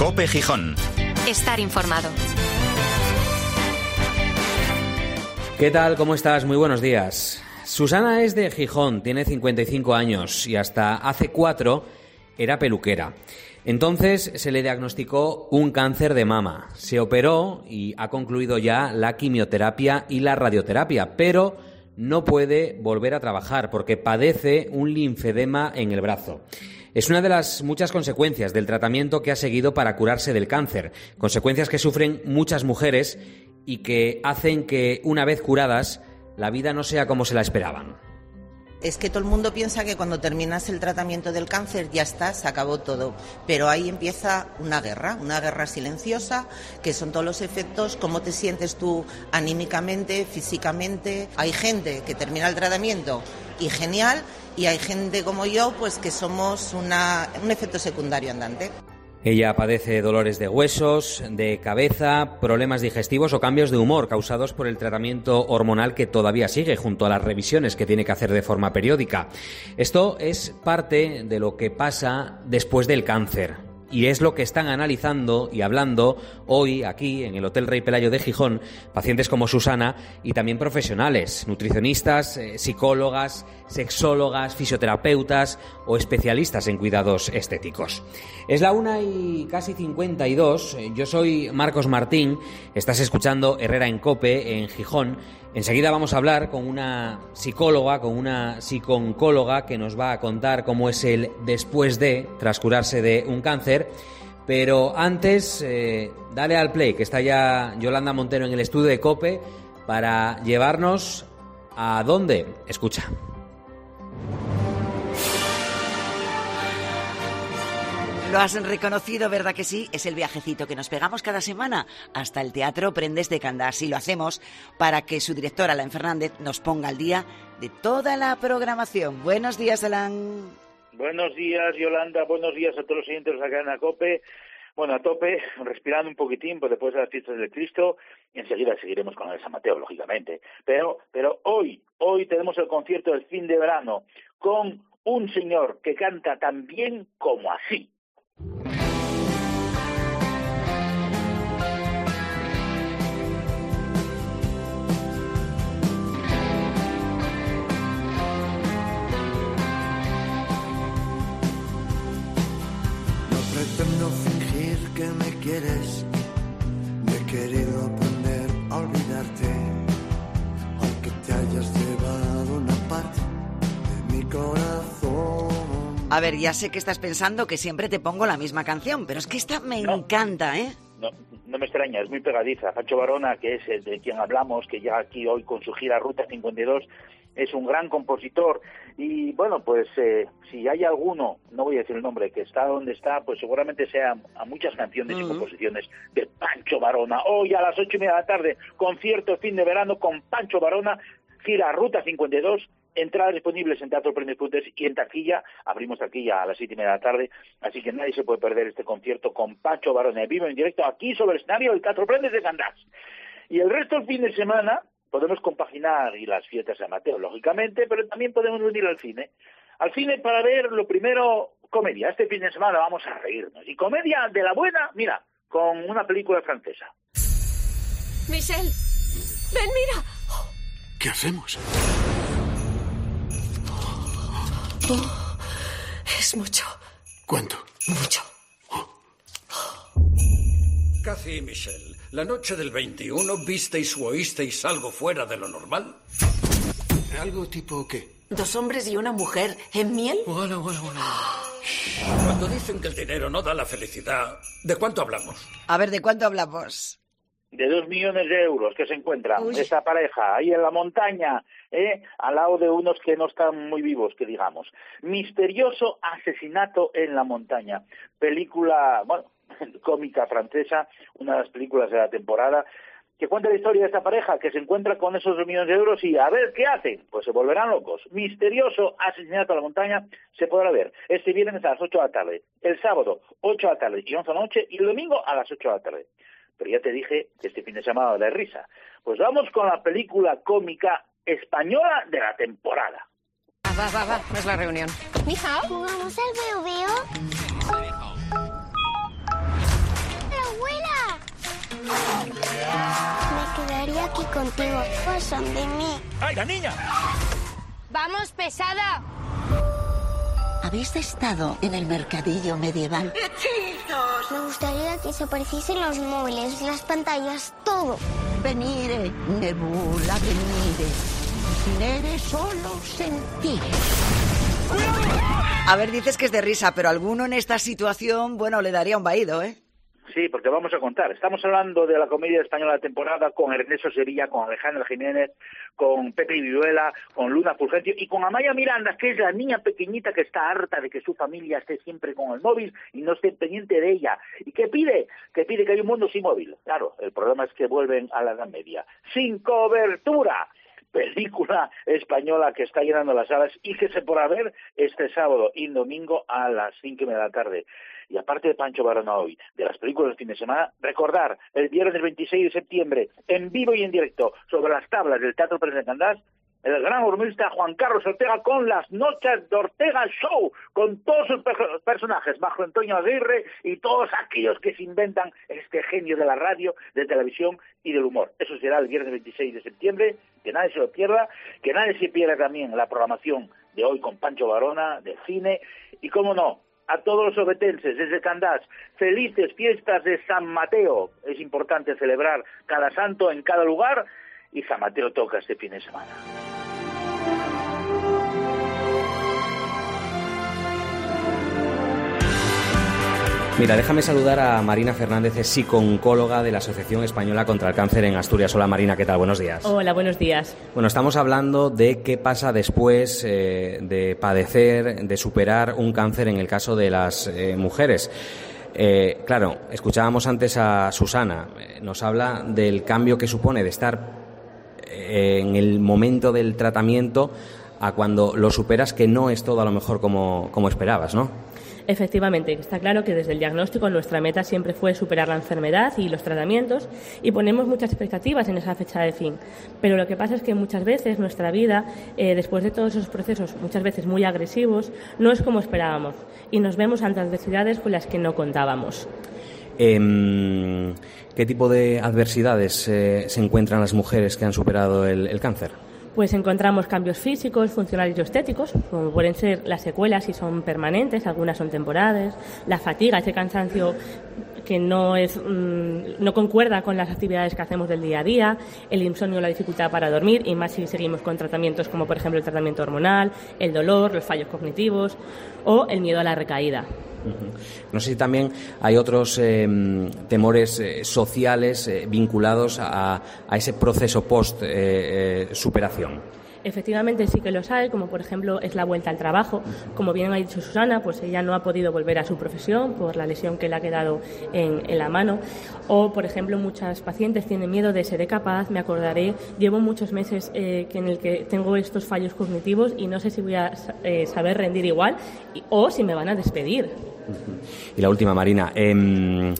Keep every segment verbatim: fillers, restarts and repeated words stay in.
COPE Gijón. Estar informado. ¿Qué tal? ¿Cómo estás? Muy buenos días. Susana es de Gijón, tiene cincuenta y cinco años y hasta hace cuatro era peluquera. Entonces se le diagnosticó un cáncer de mama. Se operó y ha concluido ya la quimioterapia y la radioterapia, pero no puede volver a trabajar porque padece un linfedema en el brazo. Es una de las muchas consecuencias del tratamiento que ha seguido para curarse del cáncer, consecuencias que sufren muchas mujeres y que hacen que, una vez curadas, la vida no sea como se la esperaban. Es que todo el mundo piensa que cuando terminas el tratamiento del cáncer ya está, se acabó todo. Pero ahí empieza una guerra, una guerra silenciosa, que son todos los efectos, cómo te sientes tú anímicamente, físicamente. Hay gente que termina el tratamiento y genial, y hay gente como yo, pues que somos una, un efecto secundario andante. Ella padece dolores de huesos, de cabeza, problemas digestivos o cambios de humor causados por el tratamiento hormonal que todavía sigue, junto a las revisiones que tiene que hacer de forma periódica. Esto es parte de lo que pasa después del cáncer. Y es lo que están analizando y hablando hoy aquí en el Hotel Rey Pelayo de Gijón pacientes como Susana y también profesionales, nutricionistas, eh, psicólogas, sexólogas, fisioterapeutas o especialistas en cuidados estéticos. Es la una y casi cincuenta y dos. Yo soy Marcos Martín. Estás escuchando Herrera en COPE en Gijón. Enseguida vamos a hablar con una psicóloga, con una psicooncóloga que nos va a contar cómo es el después de, tras curarse de un cáncer. Pero antes, eh, dale al play, que está ya Yolanda Montero en el estudio de COPE para llevarnos a dónde. Escucha. Lo has reconocido, ¿verdad que sí? Es el viajecito que nos pegamos cada semana hasta el Teatro Prendes de Candás. Y lo hacemos para que su directora, Alain Fernández, nos ponga al día de toda la programación. Buenos días, Alain. Buenos días, Yolanda. Buenos días a todos los oyentes de la cadena COPE. Bueno, a tope, respirando un poquitín, pues después de las fiestas del Cristo, y enseguida seguiremos con el San Mateo, lógicamente. Pero, pero hoy, hoy tenemos el concierto del fin de verano con un señor que canta tan bien como así. Pretendo fingir que me quieres, no he querido aprender a olvidarte, aunque te hayas llevado una parte de mi corazón. A ver, ya sé que estás pensando que siempre te pongo la misma canción, pero es que esta me no, encanta, ¿eh? No, no me extraña, es muy pegadiza. Pancho Varona, que es el de quien hablamos, que ya aquí hoy con su gira Ruta cincuenta y dos, es un gran compositor y bueno, pues eh, si hay alguno, no voy a decir el nombre, que está donde está, pues seguramente sea a muchas canciones uh-huh. y composiciones de Pancho Varona. Hoy a las ocho y media de la tarde, concierto fin de verano con Pancho Varona, gira Ruta cincuenta y dos, entradas disponibles en Teatro Prendes y en taquilla, abrimos taquilla a las siete y media de la tarde, así que nadie se puede perder este concierto con Pancho Varona en vivo, en directo, aquí sobre el escenario del Teatro Prendes de Candás. Y el resto del fin de semana podemos compaginar y las fiestas de Mateo, lógicamente, pero también podemos venir al cine. Al cine para ver, lo primero, comedia. Este fin de semana vamos a reírnos. Y comedia de la buena, mira, con una película francesa. Michel, ven, mira. ¿Qué hacemos? Oh, es mucho. ¿Cuánto? Mucho. Cathy y Michelle, ¿la noche del veintiuno visteis o oísteis algo fuera de lo normal? ¿Algo tipo qué? ¿Dos hombres y una mujer en miel? Bueno, bueno, bueno. Cuando dicen que el dinero no da la felicidad, ¿de cuánto hablamos? A ver, ¿de cuánto hablamos? De dos millones de euros que se encuentran Uy. esta pareja ahí en la montaña, ¿eh? Al lado de unos que no están muy vivos, que digamos. Misterioso asesinato en la montaña. Película, bueno, cómica francesa, una de las películas de la temporada, que cuenta la historia de esta pareja que se encuentra con esos dos millones de euros y a ver qué hacen, pues se volverán locos. Misterioso asesinato a la montaña se podrá ver este viernes a las ocho de la tarde, el sábado ocho de la tarde y once de la noche y el domingo a las ocho de la tarde. Pero ya te dije que este fin de semana de risa. Pues vamos con la película cómica española de la temporada. Va, va, va, no es la reunión. Ni hao, ¿jugamos al veo veo? quedaría aquí contigo. Pasan de mí. ¡Ay, la niña! ¡Vamos, pesada! ¿Habéis estado en el mercadillo medieval? ¡Hechizos! Me gustaría que desapareciesen los móviles, las pantallas, todo. Venire, Nebula, venire. Nere solo sentir. A ver, dices que es de risa, pero alguno en esta situación, bueno, le daría un vaído, ¿eh? Sí, porque vamos a contar. Estamos hablando de la comedia española de temporada con Ernesto Sevilla, con Alejandra Jiménez, con Pepe Viruela, con Luna Fulgencio y con Amaya Miranda, que es la niña pequeñita que está harta de que su familia esté siempre con el móvil y no esté pendiente de ella. ¿Y qué pide? Que pide que haya un mundo sin móvil. Claro, el problema es que vuelven a la Edad Media. ¡Sin cobertura! Película española que está llenando las salas y que se podrá ver este sábado y domingo a las cinco y media de la tarde. Y aparte de Pancho Barona hoy, de las películas del fin de semana, recordar el viernes veintiséis de septiembre, en vivo y en directo, sobre las tablas del Teatro Pérez de Candás, el gran humorista Juan Carlos Ortega con las Noches de Ortega Show, con todos sus per- personajes, bajo Antonio Aguirre y todos aquellos que se inventan este genio de la radio, de televisión y del humor. Eso será el viernes veintiséis de septiembre, que nadie se lo pierda, que nadie se pierda también la programación de hoy con Pancho Barona, de cine, y cómo no, a todos los obetenses desde Candás, felices fiestas de San Mateo. Es importante celebrar cada santo en cada lugar y San Mateo toca este fin de semana. Mira, déjame saludar a Marina Fernández, es psico-oncóloga de la Asociación Española contra el Cáncer en Asturias. Hola Marina, ¿qué tal? Buenos días. Hola, buenos días. Bueno, estamos hablando de qué pasa después eh, de padecer, de superar un cáncer en el caso de las eh, mujeres. Eh, claro, escuchábamos antes a Susana, eh, nos habla del cambio que supone de estar eh, en el momento del tratamiento a cuando lo superas, que no es todo a lo mejor como, como esperabas, ¿no? Efectivamente, está claro que desde el diagnóstico nuestra meta siempre fue superar la enfermedad y los tratamientos y ponemos muchas expectativas en esa fecha de fin. Pero lo que pasa es que muchas veces nuestra vida, eh, después de todos esos procesos, muchas veces muy agresivos, no es como esperábamos y nos vemos ante adversidades con las que no contábamos. Eh, ¿Qué tipo de adversidades eh, se encuentran las mujeres que han superado el, el cáncer? Pues encontramos cambios físicos, funcionales y estéticos, como pueden ser las secuelas si son permanentes, algunas son temporales, la fatiga, ese cansancio que no es mmm, no concuerda con las actividades que hacemos del día a día, el insomnio, la dificultad para dormir, y más si seguimos con tratamientos como por ejemplo el tratamiento hormonal, el dolor, los fallos cognitivos o el miedo a la recaída. No sé si también hay otros eh, temores eh, sociales eh, vinculados a, a ese proceso post-superación. Eh, eh, Efectivamente sí que los hay, como por ejemplo es la vuelta al trabajo. Como bien ha dicho Susana, pues ella no ha podido volver a su profesión por la lesión que le ha quedado en, en la mano. O, por ejemplo, muchas pacientes tienen miedo de seré capaz, me acordaré, llevo muchos meses eh, que en el que tengo estos fallos cognitivos y no sé si voy a eh, saber rendir igual y, o si me van a despedir. Y la última, Marina. Eh,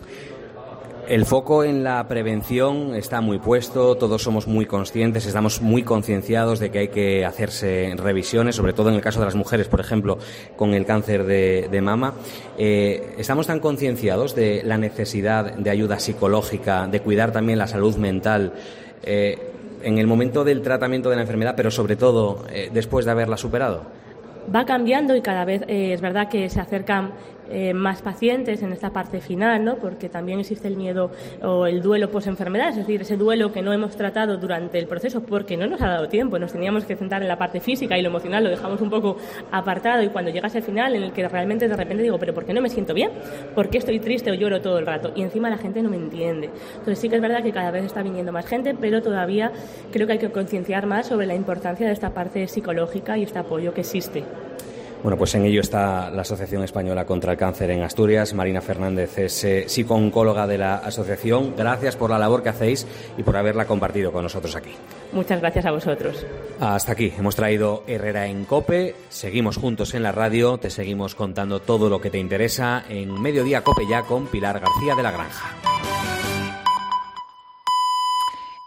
El foco en la prevención está muy puesto, todos somos muy conscientes, estamos muy concienciados de que hay que hacerse revisiones, sobre todo en el caso de las mujeres, por ejemplo, con el cáncer de, de mama. Eh, ¿Estamos tan concienciados de la necesidad de ayuda psicológica, de cuidar también la salud mental eh, en el momento del tratamiento de la enfermedad, pero sobre todo eh, después de haberla superado? Va cambiando y cada vez eh, es verdad que se acercan eh, más pacientes en esta parte final, ¿no? Porque también existe el miedo o el duelo posenfermedad, es decir, ese duelo que no hemos tratado durante el proceso porque no nos ha dado tiempo, nos teníamos que centrar en la parte física y lo emocional lo dejamos un poco apartado, y cuando llegas al final en el que realmente de repente digo, pero ¿por qué no me siento bien? ¿Por qué estoy triste o lloro todo el rato? Y encima la gente no me entiende. Entonces sí que es verdad que cada vez está viniendo más gente, pero todavía creo que hay que concienciar más sobre la importancia de esta parte psicológica y este apoyo que existe. Bueno, pues en ello está la Asociación Española contra el Cáncer en Asturias. Marina Fernández es eh, psico-oncóloga de la asociación. Gracias por la labor que hacéis y por haberla compartido con nosotros aquí. Muchas gracias a vosotros. Hasta aquí hemos traído Herrera en COPE. Seguimos juntos en la radio. Te seguimos contando todo lo que te interesa en Mediodía COPE ya con Pilar García de la Granja.